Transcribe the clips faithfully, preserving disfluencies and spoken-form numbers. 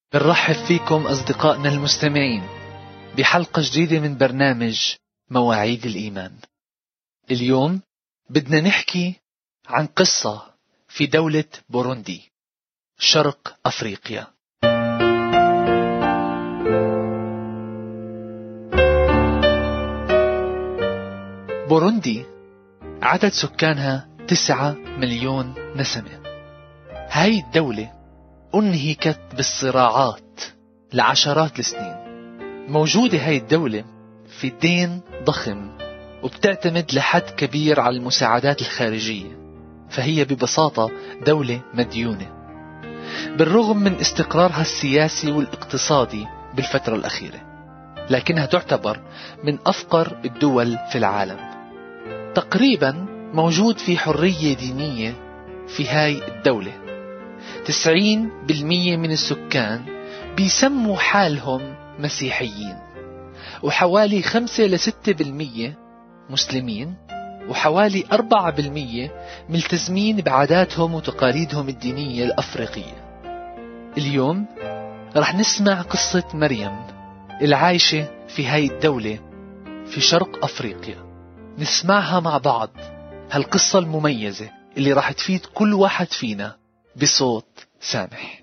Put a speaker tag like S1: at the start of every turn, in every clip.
S1: بنرحب فيكم أصدقائنا المستمعين بحلقة جديدة من برنامج مواعيد الإيمان. اليوم بدنا نحكي عن قصة في دولة بوروندي شرق أفريقيا. بوروندي عدد سكانها تسعة مليون نسمة. هاي الدولة أنهكت بالصراعات لعشرات السنين. موجودة هاي الدولة في دين ضخم وبتعتمد لحد كبير على المساعدات الخارجية، فهي ببساطة دولة مديونة بالرغم من استقرارها السياسي والاقتصادي بالفترة الأخيرة، لكنها تعتبر من أفقر الدول في العالم. تقريبا موجود في حرية دينية في هاي الدولة. تسعين بالمية من السكان بيسموا حالهم مسيحيين، وحوالي خمسة لستة بالمية مسلمين، وحوالي أربعة بالمية ملتزمين بعاداتهم وتقاليدهم الدينية الأفريقية. اليوم رح نسمع قصة مريم العايشة في هاي الدولة في شرق أفريقيا. نسمعها مع بعض، هالقصة المميزة اللي رح تفيد كل واحد فينا بصوت سامح.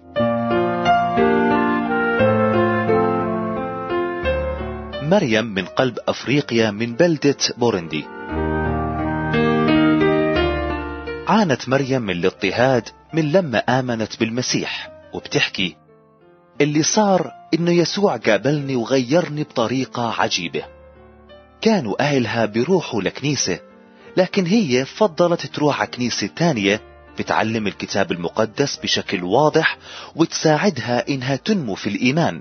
S2: مريم من قلب أفريقيا من بلدة بوروندي. عانت مريم من الاضطهاد من لما آمنت بالمسيح، وبتحكي اللي صار إنه يسوع قابلني وغيرني بطريقة عجيبة. كانوا أهلها بيروحوا لكنيسة، لكن هي فضلت تروح على كنيسة تانية بتعلم الكتاب المقدس بشكل واضح وتساعدها إنها تنمو في الإيمان.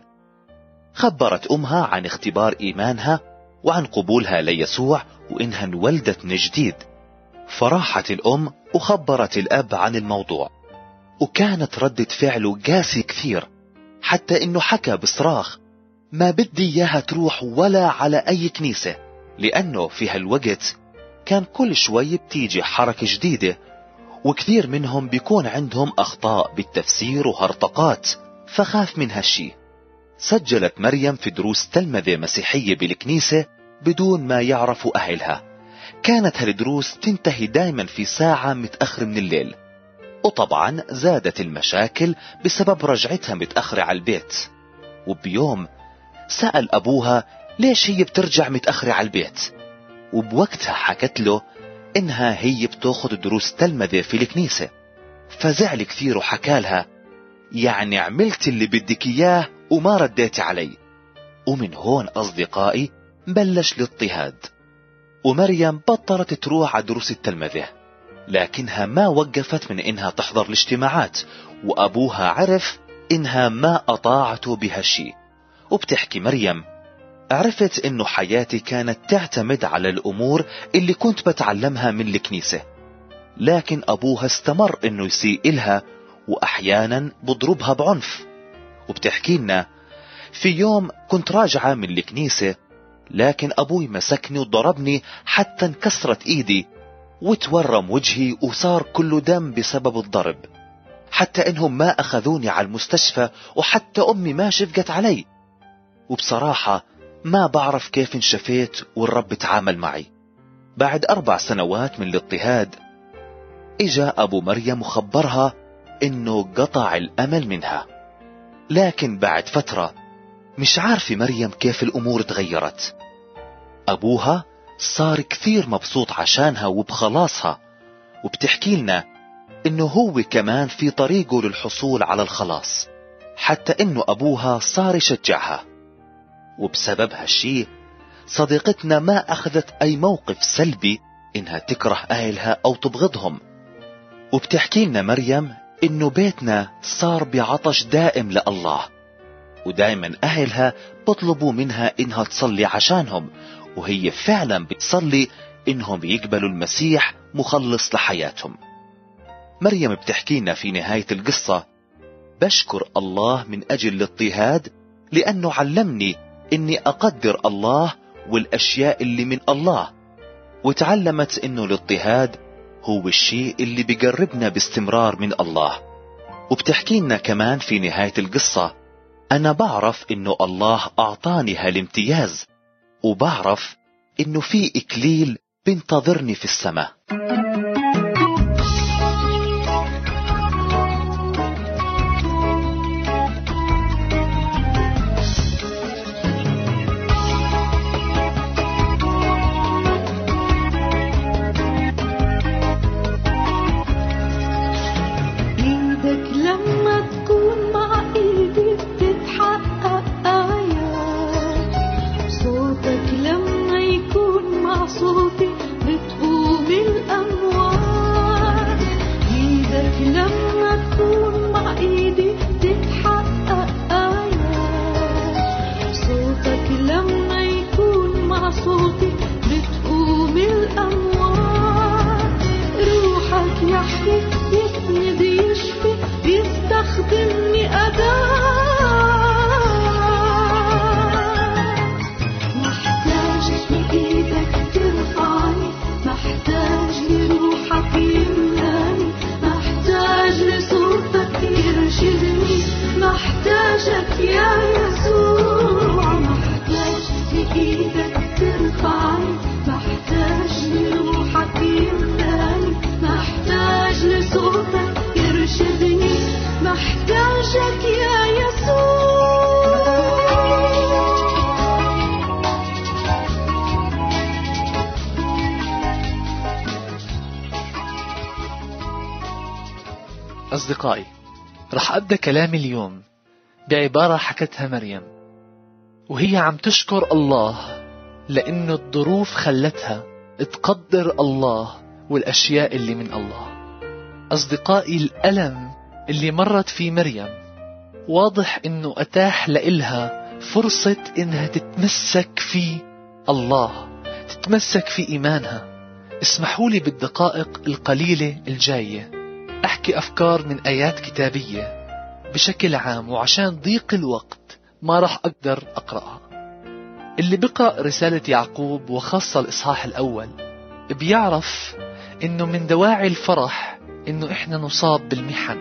S2: خبرت أمها عن اختبار إيمانها وعن قبولها ليسوع وإنها انولدت من جديد. فراحت الأم وخبرت الأب عن الموضوع، وكانت ردة فعله قاسي كثير، حتى إنه حكى بصراخ ما بدي إياها تروح ولا على أي كنيسة، لأنه في هالوقت كان كل شوي بتيجي حركة جديدة، وكثير منهم بيكون عندهم أخطاء بالتفسير وهرطقات، فخاف من هالشي. سجلت مريم في دروس تلمذة مسيحية بالكنيسة بدون ما يعرفوا أهلها. كانت هالدروس تنتهي دايما في ساعة متأخر من الليل، وطبعا زادت المشاكل بسبب رجعتها متأخرة على البيت. وبيوم سأل أبوها ليش هي بترجع متأخرة على البيت، وبوقتها حكت له إنها هي بتاخد دروس تلمذة في الكنيسة. فزعل كثير وحكالها يعني عملت اللي بدك إياه وما رديتي علي. ومن هون أصدقائي بلش الاضطهاد، ومريم بطلت تروح على دروس التلمذة، لكنها ما وقفت من إنها تحضر الاجتماعات، وأبوها عرف إنها ما أطاعته بهالشي. وبتحكي مريم عرفت إنه حياتي كانت تعتمد على الأمور اللي كنت بتعلمها من الكنيسة، لكن أبوها استمر إنه يسيء إلها وأحيانا بضربها بعنف. وبتحكي لنا في يوم كنت راجعة من الكنيسة، لكن أبوي مسكني وضربني حتى انكسرت إيدي وتورم وجهي وصار كله دم بسبب الضرب، حتى إنهم ما أخذوني على المستشفى، وحتى أمي ما شفقت علي. وبصراحة ما بعرف كيف انشفيت والرب تعامل معي. بعد أربع سنوات من الاضطهاد إجا أبو مريم وخبرها إنه قطع الأمل منها. لكن بعد فترة مش عارفة مريم كيف الأمور تغيرت. أبوها صار كثير مبسوط عشانها وبخلاصها، وبتحكي لنا إنه هو كمان في طريقه للحصول على الخلاص، حتى إنه أبوها صار يشجعها. وبسبب هالشي صديقتنا ما أخذت أي موقف سلبي إنها تكره أهلها أو تبغضهم. وبتحكي لنا مريم إنه بيتنا صار بعطش دائم لله، ودائما أهلها بطلبوا منها إنها تصلي عشانهم، وهي فعلا بتصلي إنهم يقبلوا المسيح مخلص لحياتهم. مريم بتحكي لنا في نهاية القصة بشكر الله من أجل الاضطهاد، لأنه علمني إني أقدر الله والأشياء اللي من الله، وتعلمت إنه الاضطهاد هو الشيء اللي بيقربنا باستمرار من الله. وبتحكي لنا كمان في نهاية القصة أنا بعرف إنه الله أعطاني هالامتياز، وبعرف إنه في إكليل بينتظرني في السماء.
S1: أصدقائي، رح أبدأ كلامي اليوم بعبارة حكتها مريم وهي عم تشكر الله لأنه الظروف خلتها تقدر الله والأشياء اللي من الله. أصدقائي، الألم اللي مرت في مريم واضح أنه أتاح لإلها فرصة أنها تتمسك في الله، تتمسك في إيمانها. اسمحوا لي بالدقائق القليلة الجاية أحكي أفكار من آيات كتابية بشكل عام، وعشان ضيق الوقت ما رح أقدر أقرأها. اللي بقرأ رسالة يعقوب وخاصة الإصحاح الأول بيعرف إنه من دواعي الفرح إنه إحنا نصاب بالمحن.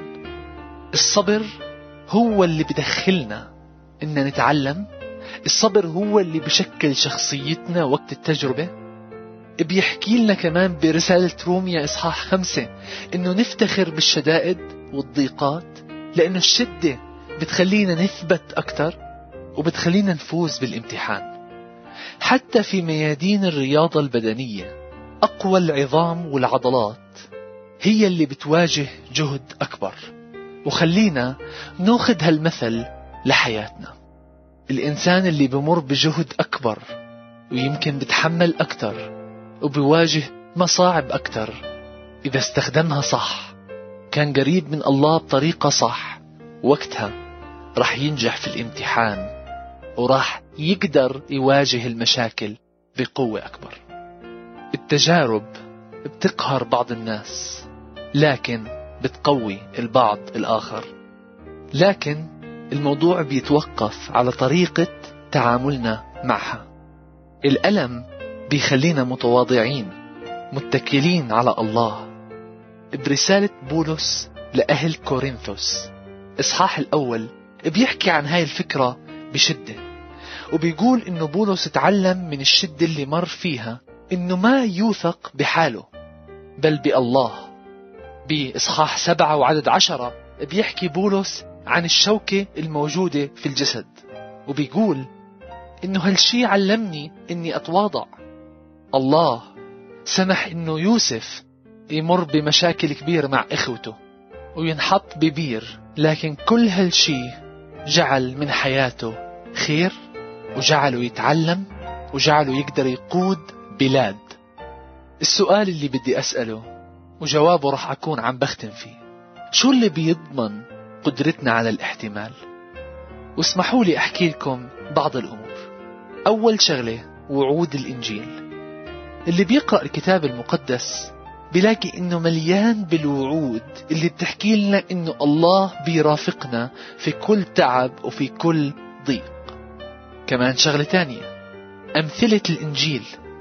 S1: الصبر هو اللي بدخلنا إننا نتعلم، الصبر هو اللي بشكل شخصيتنا وقت التجربة. بيحكي لنا كمان برسالة روميا إصحاح خمسة إنه نفتخر بالشدائد والضيقات، لأنه الشدة بتخلينا نثبت أكتر وبتخلينا نفوز بالامتحان. حتى في ميادين الرياضة البدنية أقوى العظام والعضلات هي اللي بتواجه جهد أكبر. وخلينا ناخذ هالمثل لحياتنا. الإنسان اللي بمر بجهد أكبر ويمكن بتحمل أكتر وبيواجه مصاعب أكتر، إذا استخدمها صح، كان قريب من الله بطريقة صح، وقتها رح ينجح في الامتحان ورح يقدر يواجه المشاكل بقوة أكبر. التجارب بتقهر بعض الناس لكن بتقوي البعض الآخر، لكن الموضوع بيتوقف على طريقة تعاملنا معها. الألم بيخلينا متواضعين متكلين على الله. برسالة بولس لأهل كورنثوس إصحاح الأول بيحكي عن هاي الفكرة بشدة، وبيقول إنه بولس تعلم من الشدة اللي مر فيها إنه ما يوثق بحاله بل بالله. بإصحاح سبعة وعدد عشرة بيحكي بولس عن الشوكة الموجودة في الجسد، وبيقول إنه هالشي علمني إني أتواضع. الله سمح إنه يوسف يمر بمشاكل كبيرة مع إخوته وينحط ببير، لكن كل هالشي جعل من حياته خير وجعله يتعلم وجعله يقدر يقود بلاد. السؤال اللي بدي أسأله وجوابه رح أكون عم بختم فيه: شو اللي بيضمن قدرتنا على الاحتمال؟ واسمحوا لي أحكي لكم بعض الأمور. أول شغلة وعود الإنجيل. اللي بيقرأ الكتاب المقدس بيلاقي إنه مليان بالوعود اللي بتحكي لنا إنه الله بيرافقنا في كل تعب وفي كل ضيق. كمان شغلة تانية، أمثلة الإنجيل.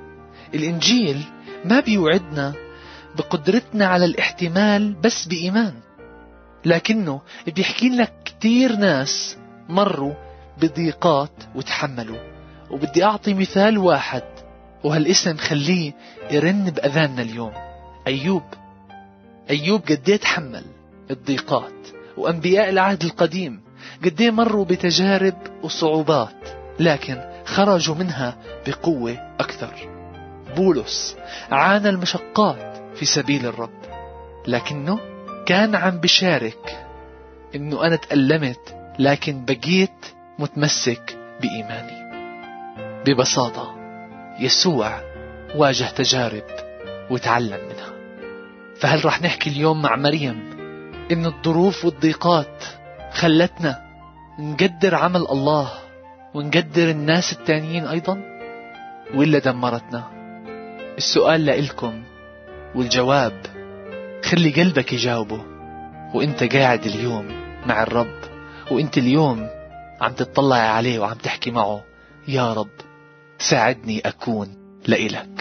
S1: الإنجيل ما بيوعدنا بقدرتنا على الاحتمال بس بإيمان، لكنه بيحكي لنا كتير ناس مروا بضيقات وتحملوا. وبدي أعطي مثال واحد، وهالاسم خليه يرن بأذاننا اليوم: أيوب. أيوب قديه تحمل الضيقات، وأنبياء العهد القديم قديه مروا بتجارب وصعوبات لكن خرجوا منها بقوة أكثر. بولس عانى المشقات في سبيل الرب، لكنه كان عم بشارك إنه أنا تألمت لكن بقيت متمسك بإيماني. ببساطة يسوع واجه تجارب وتعلم منها. فهل رح نحكي اليوم مع مريم إن الظروف والضيقات خلتنا نقدر عمل الله ونقدر الناس التانيين أيضا، وإلا دمرتنا؟ السؤال لإلكم والجواب خلي قلبك يجاوبه وإنت قاعد اليوم مع الرب، وإنت اليوم عم تطلع عليه وعم تحكي معه: يا رب ساعدني أكون لإلك.